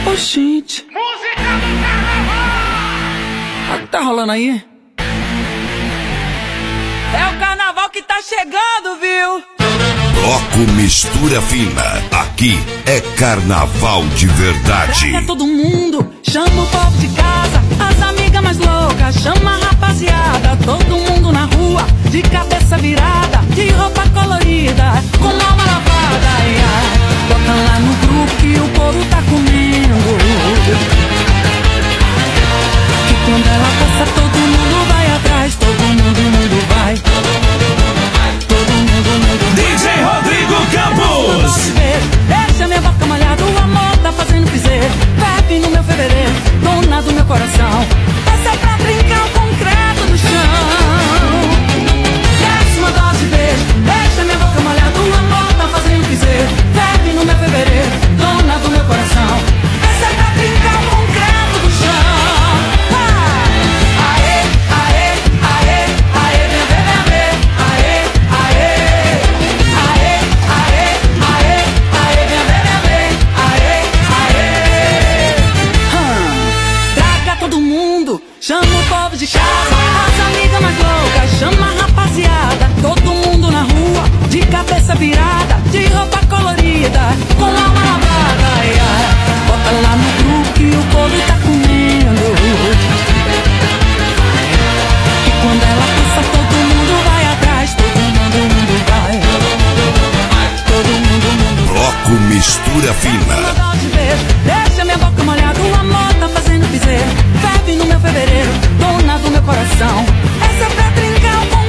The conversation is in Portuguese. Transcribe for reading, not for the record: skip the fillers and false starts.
Ô, gente. Música do carnaval! O que tá rolando aí? É o carnaval que tá chegando, viu? Bloco Mistura Fina. Aqui é carnaval de verdade. Traga todo mundo, chama o povo de casa, as amigas mais loucas, chama a rapaziada, todo mundo na rua, de cabeça virada, de roupa colorida, com alma lavada, ai, ai. Bota lá no grupo que o povo tá comendo, que quando ela passa todo mundo vai atrás, todo mundo vai. DJ Rodrigo Campos. Deixa minha boca molhada, o amor tá fazendo piseiro. Bebe no meu fevereiro, dona do meu coração. Essa é pra brincar o concreto do chão. Desce uma dose de beijo, deixa minha boca molhada, o amor tá fazendo piseiro. Bebe no meu fevereiro, dona do meu coração. Essa é pra brincar o concreto do chão. Aê, aê, aê, aê, vem ver, vem ver. Aê, aê. Aê, aê, aê, aê, vem ver, vem ver. Aê, aê. Traga todo mundo, chama o povo de casa, as amigas mais loucas, chama a rapaziada, todo mundo na rua, de cabeça virada, de roupa colorida, com alma lavada, ai, ai. Bota lá no grupo que o povo tá comendo, e quando ela passa todo mundo vai atrás, todo mundo vai. Todo mundo. Bloco Mistura Fina. Deixa minha boca molhada, o amor tá fazendo piseiro. Bebe no meu fevereiro, dona do meu coração. Essa é pra trincar o